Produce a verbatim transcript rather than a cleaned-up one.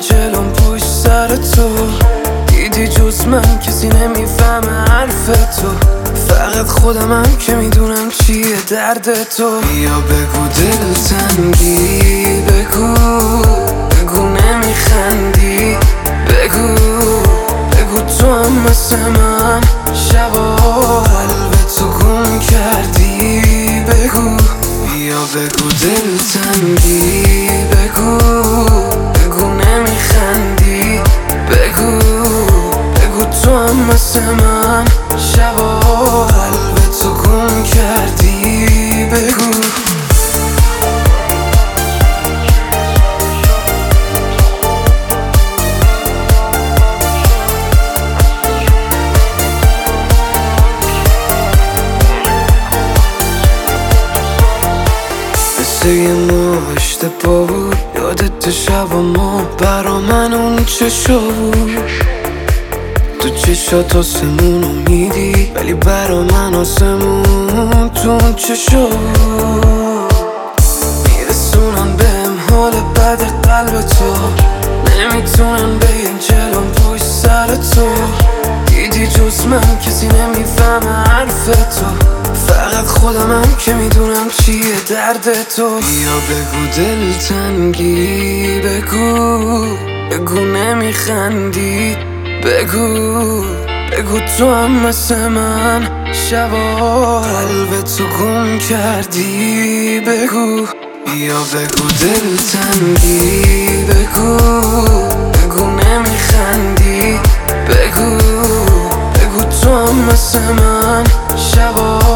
جلوم پشت سر تو، دیدی جز من کسی نمیفهمه حرف تو، فقط خودمم که میدونم چیه درد تو. بیا بگو دلتنگی، بگو بگو نمیخندی، بگو بگو تو هم مثل من شبا قلبتو گم کردی، بگو بیا بگو دلتنگی، بگو بگو نمیخندی، بگو بگو تو هم مثل من شبا قلبتو گم کردی، بگو. مثل یه مشت پا بود، یادت شب ما برا من اون چشا بود، تو چشات آسمون میدی ولی برا من آسمون تو اون چشا بود. میرسونن بهم حال بد قلب تو، نمیتونن بگن جلوم پشت سر تو، دیدی جز من کسی نمیفهمه حرف تو، فقط خودمم که میدونم چیه درد تو. بیا بگو دلتنگی، بگو بگو نمیخندی، بگو بگو تو هم مثل من شبا قلبتو گم کردی، بگو بیا بگو دلتنگی، بگو بگو نمیخندی، بگو بگو تو هم مثل من شبا